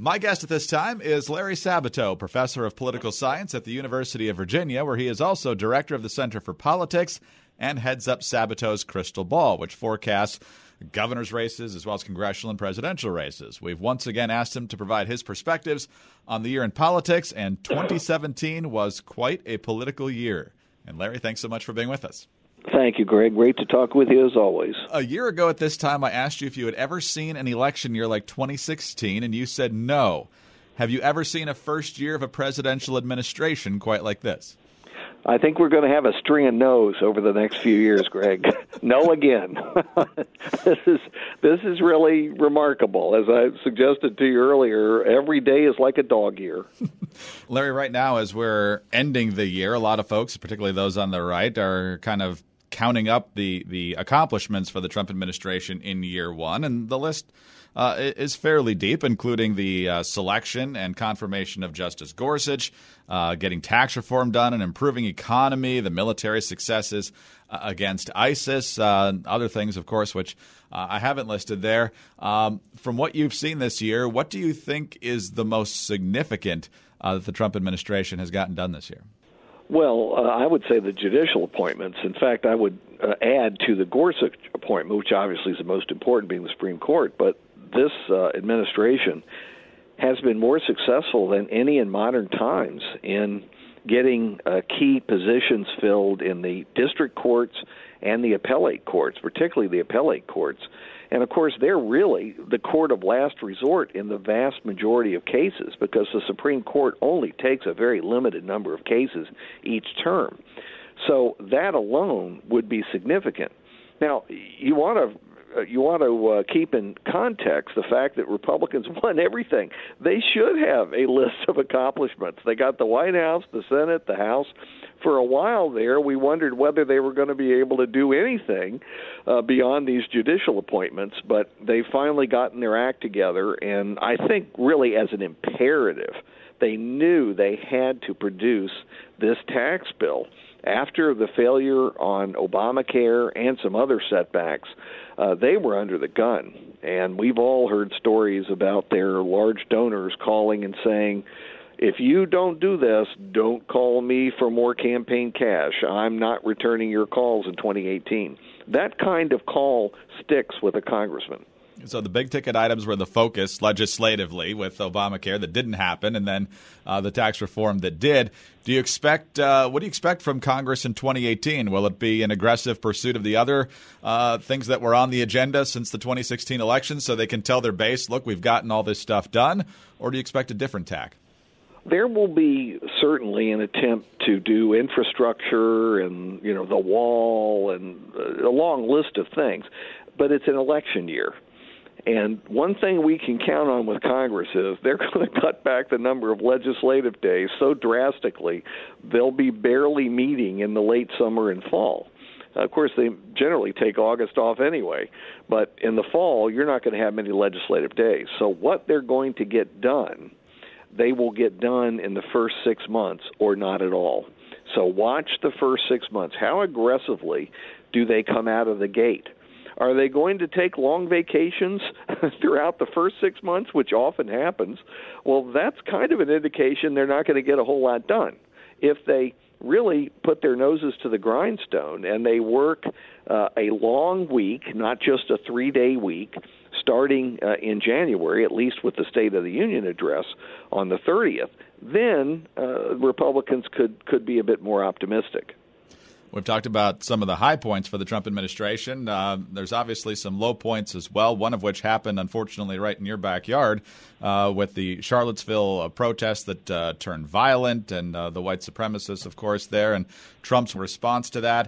My guest at this time is Larry Sabato, professor of political science at the University of Virginia, where he is also director of the Center for Politics and heads up Sabato's Crystal Ball, which forecasts governor's races as well as congressional and presidential races. We've once again asked him to provide his perspectives on the year in politics, and 2017 was quite a political year. And Larry, thanks so much for being with us. Thank you, Greg. Great to talk with you as always. A year ago at this time, I asked you if you had ever seen an election year like 2016, and you said no. Have you ever seen a first year of a presidential administration quite like this? I think we're going to have a string of no's over the next few years, Greg. No again. This is really remarkable. As I suggested to you earlier, every day is like a dog year. Larry, right now, as we're ending the year, a lot of folks, particularly those on the right, are kind of counting up the accomplishments for the Trump administration in year one, and the list is fairly deep, including the selection and confirmation of Justice Gorsuch, getting tax reform done, an improving economy, the military successes against ISIS, other things, of course, which I haven't listed there. From what you've seen this year, what do you think is the most significant that the Trump administration has gotten done this year? Well, I would say the judicial appointments. In fact, I would add to the Gorsuch appointment, which obviously is the most important, being the Supreme Court, but this administration has been more successful than any in modern times in getting key positions filled in the district courts and the appellate courts, particularly the appellate courts. And, of course, they're really the court of last resort in the vast majority of cases because the Supreme Court only takes a very limited number of cases each term. So that alone would be significant. Now, you want to keep in context the fact that Republicans won everything. They should have a list of accomplishments. They got the White House, the Senate, the House. For a while there, we wondered whether they were going to be able to do anything beyond these judicial appointments, but they finally gotten their act together, and I think really as an imperative, they knew they had to produce this tax bill. After the failure on Obamacare and some other setbacks, they were under the gun. And we've all heard stories about their large donors calling and saying, if you don't do this, don't call me for more campaign cash. I'm not returning your calls in 2018. That kind of call sticks with a congressman. So the big-ticket items were the focus legislatively with Obamacare that didn't happen, and then the tax reform that did. Do you expect? What do you expect from Congress in 2018? Will it be an aggressive pursuit of the other things that were on the agenda since the 2016 election, so they can tell their base, "Look, we've gotten all this stuff done"? Or do you expect a different tack? There will be certainly an attempt to do infrastructure and the wall and a long list of things, but it's an election year. And one thing we can count on with Congress is they're going to cut back the number of legislative days so drastically they'll be barely meeting in the late summer and fall. Of course, they generally take August off anyway, but in the fall, you're not going to have many legislative days. So what they're going to get done, they will get done in the first 6 months or not at all. So watch the first 6 months. How aggressively do they come out of the gate? Are they going to take long vacations throughout the first 6 months, which often happens? Well, that's kind of an indication they're not going to get a whole lot done. If they really put their noses to the grindstone and they work a long week, not just a 3-day week, starting in January, at least with the State of the Union address on the 30th, then Republicans could be a bit more optimistic. We've talked about some of the high points for the Trump administration. There's obviously some low points as well, one of which happened, unfortunately, right in your backyard with the Charlottesville protests that turned violent and the white supremacists, of course, there, and Trump's response to that.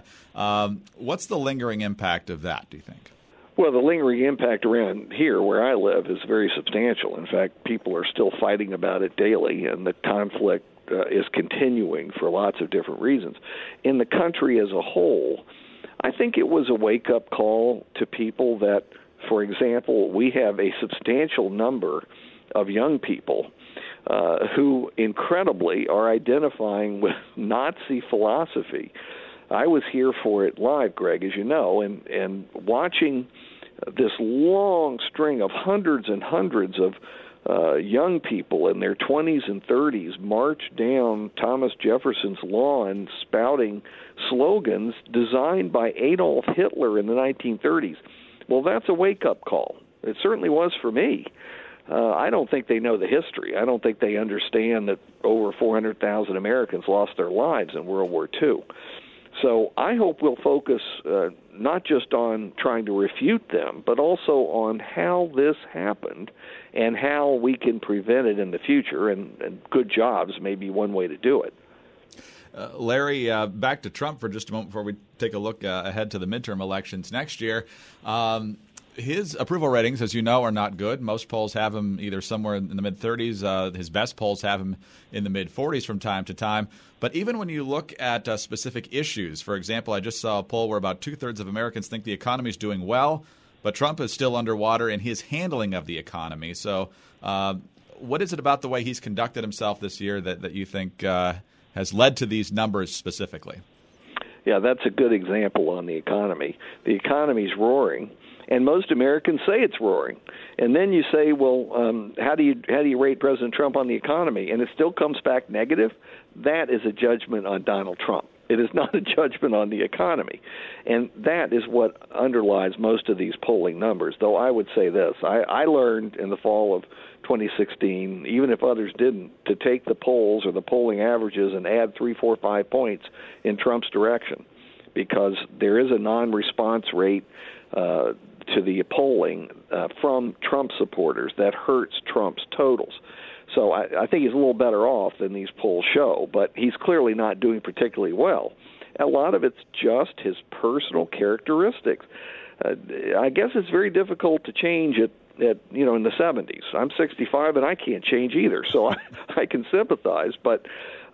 What's the lingering impact of that, do you think? Well, the lingering impact around here where I live is very substantial. In fact, people are still fighting about it daily, and the conflict is continuing for lots of different reasons. In the country as a whole, I think it was a wake-up call to people that, for example, we have a substantial number of young people who incredibly are identifying with Nazi philosophy. I was here for it live, Greg, as you know, and watching this long string of hundreds and hundreds of young people in their 20s and 30s march down Thomas Jefferson's lawn spouting slogans designed by Adolf Hitler in the 1930s. Well, that's a wake-up call. It certainly was for me. I don't think they know the history. I don't think they understand that over 400,000 Americans lost their lives in World War II. So I hope we'll focus not just on trying to refute them, but also on how this happened and how we can prevent it in the future, and good jobs may be one way to do it. Larry, back to Trump for just a moment before we take a look ahead to the midterm elections next year. His approval ratings, as you know, are not good. Most polls have him either somewhere in the mid-30s. His best polls have him in the mid-40s from time to time. But even when you look at specific issues, for example, I just saw a poll where about two-thirds of Americans think the economy is doing well, but Trump is still underwater in his handling of the economy. So what is it about the way he's conducted himself this year that you think has led to these numbers specifically? Yeah, that's a good example on the economy. The economy's roaring, and most Americans say it's roaring. And then you say, well, how do you rate President Trump on the economy? And it still comes back negative. That is a judgment on Donald Trump. It is not a judgment on the economy. And that is what underlies most of these polling numbers, though I would say this. I learned in the fall of 2016, even if others didn't, to take the polls or the polling averages and add 3, 4, 5 points in Trump's direction, because there is a non-response rate to the polling from Trump supporters that hurts Trump's totals. So I think he's a little better off than these polls show, but he's clearly not doing particularly well. A lot of it's just his personal characteristics. I guess it's very difficult to change it in the 70s. I'm 65 and I can't change either, so I can sympathize. But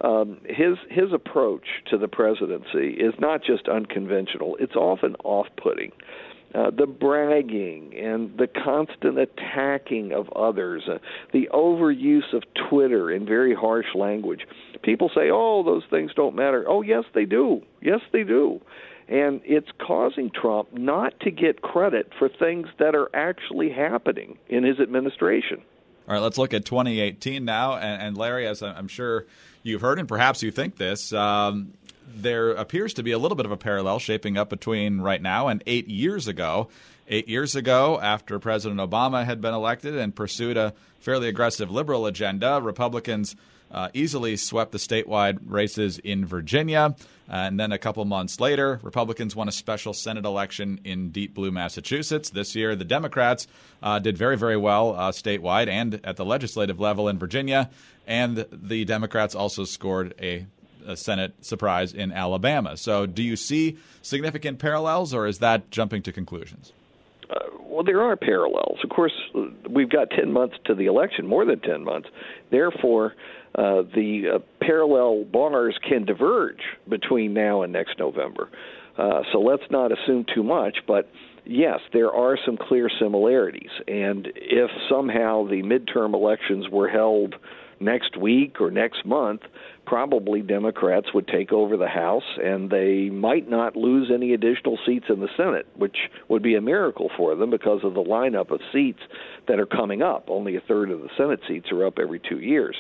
his approach to the presidency is not just unconventional; it's often off-putting. The bragging and the constant attacking of others, the overuse of Twitter in very harsh language. People say, oh, those things don't matter. Oh, yes, they do. Yes, they do. And it's causing Trump not to get credit for things that are actually happening in his administration. All right, let's look at 2018 now. And Larry, as I'm sure you've heard, and perhaps you think this, there appears to be a little bit of a parallel shaping up between right now and 8 years ago. 8 years ago, after President Obama had been elected and pursued a fairly aggressive liberal agenda, Republicans easily swept the statewide races in Virginia. And then a couple months later, Republicans won a special Senate election in deep blue Massachusetts. This year, the Democrats did very, very well statewide and at the legislative level in Virginia. And the Democrats also scored a Senate surprise in Alabama. So do you see significant parallels, or is that jumping to conclusions? Well, there are parallels. Of course, we've got 10 months to the election, more than 10 months. Therefore, the parallel bars can diverge between now and next November. So let's not assume too much, but yes, there are some clear similarities. And if somehow the midterm elections were held next week or next month, probably Democrats would take over the House, and they might not lose any additional seats in the Senate, which would be a miracle for them because of the lineup of seats that are coming up. Only a third of the Senate seats are up every 2 years.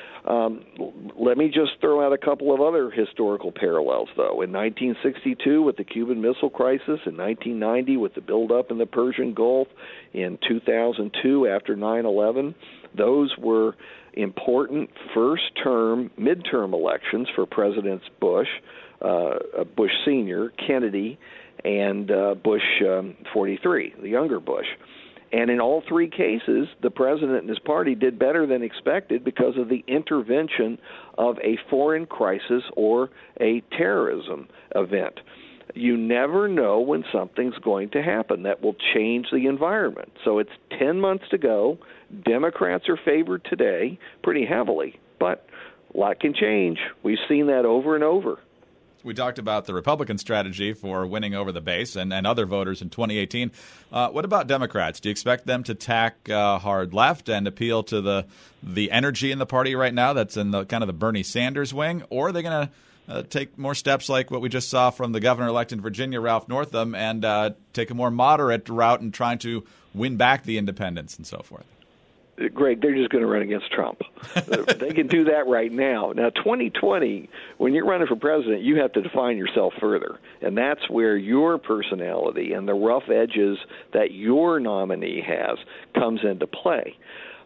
Let me just throw out a couple of other historical parallels, though. In 1962 with the Cuban Missile Crisis, in 1990 with the buildup in the Persian Gulf, in 2002 after 9/11, those were important first-term, midterm elections for Presidents Bush, Bush Sr., Kennedy, and Bush 43, the younger Bush. And in all three cases, the president and his party did better than expected because of the intervention of a foreign crisis or a terrorism event. You never know when something's going to happen that will change the environment. So it's 10 months to go. Democrats are favored today pretty heavily, but a lot can change. We've seen that over and over. We talked about the Republican strategy for winning over the base and other voters in 2018. What about Democrats? Do you expect them to tack hard left and appeal to the energy in the party right now that's in the kind of the Bernie Sanders wing? Or are they going to take more steps like what we just saw from the governor-elect in Virginia, Ralph Northam, and take a more moderate route in trying to win back the independents and so forth? Greg, they're just going to run against Trump. They can do that right now. Now, 2020, when you're running for president, you have to define yourself further. And that's where your personality and the rough edges that your nominee has comes into play.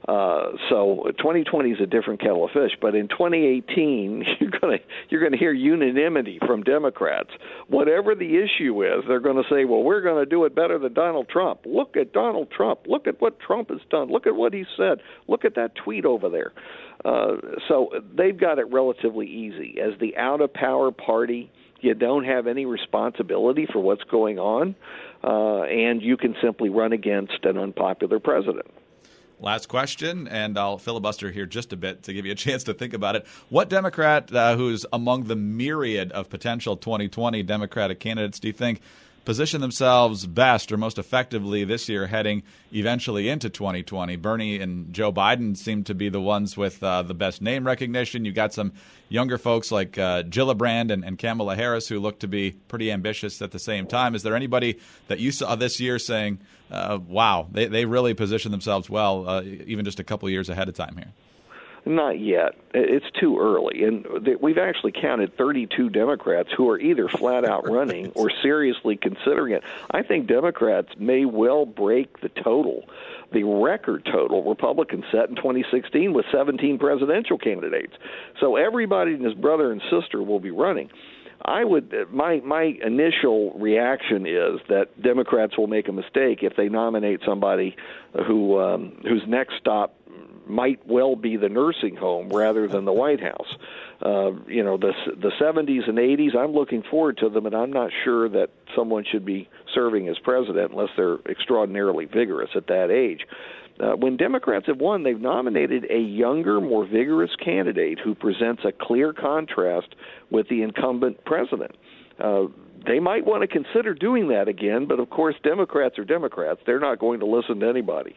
So 2020 is a different kettle of fish, but in 2018 you're going to hear unanimity from Democrats. Whatever the issue is, they're going to say, "Well, we're going to do it better than Donald Trump. Look at Donald Trump. Look at what Trump has done. Look at what he said. Look at that tweet over there." So they've got it relatively easy. As the out-of-power party, you don't have any responsibility for what's going on, and you can simply run against an unpopular president. Last question, and I'll filibuster here just a bit to give you a chance to think about it. What Democrat who's among the myriad of potential 2020 Democratic candidates do you think position themselves best or most effectively this year heading eventually into 2020? Bernie and Joe Biden seem to be the ones with the best name recognition. You got some younger folks like Gillibrand and Kamala Harris who look to be pretty ambitious at the same time. Is there anybody that you saw this year saying, wow, they really position themselves well, even just a couple of years ahead of time here? Not yet. It's too early. And we've actually counted 32 Democrats who are either flat out running or seriously considering it. I think Democrats may well break the total, the record total Republicans set in 2016 with 17 presidential candidates. So everybody and his brother and sister will be running. My initial reaction is that Democrats will make a mistake if they nominate somebody whose next stop might well be the nursing home rather than the White House. The 70s and 80s, I'm looking forward to them, and I'm not sure that someone should be serving as president unless they're extraordinarily vigorous at that age. When Democrats have won, they've nominated a younger, more vigorous candidate who presents a clear contrast with the incumbent president. They might want to consider doing that again, but of course Democrats are Democrats. They're not going to listen to anybody.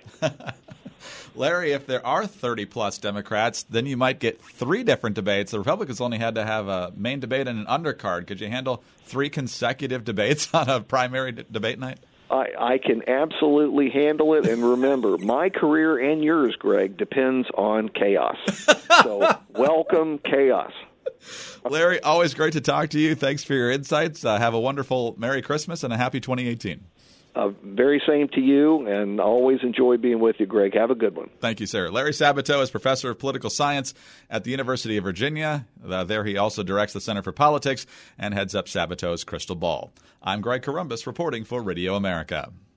Larry, if there are 30-plus Democrats, then you might get 3 different debates. The Republicans only had to have a main debate and an undercard. Could you handle 3 consecutive debates on a primary debate night? I can absolutely handle it. And remember, my career and yours, Greg, depends on chaos. So welcome chaos. Larry, always great to talk to you. Thanks for your insights. Have a wonderful Merry Christmas and a happy 2018. Very same to you, and always enjoy being with you, Greg. Have a good one. Thank you, sir. Larry Sabato is professor of political science at the University of Virginia. There he also directs the Center for Politics and heads up Sabato's Crystal Ball. I'm Greg Corombos reporting for Radio America.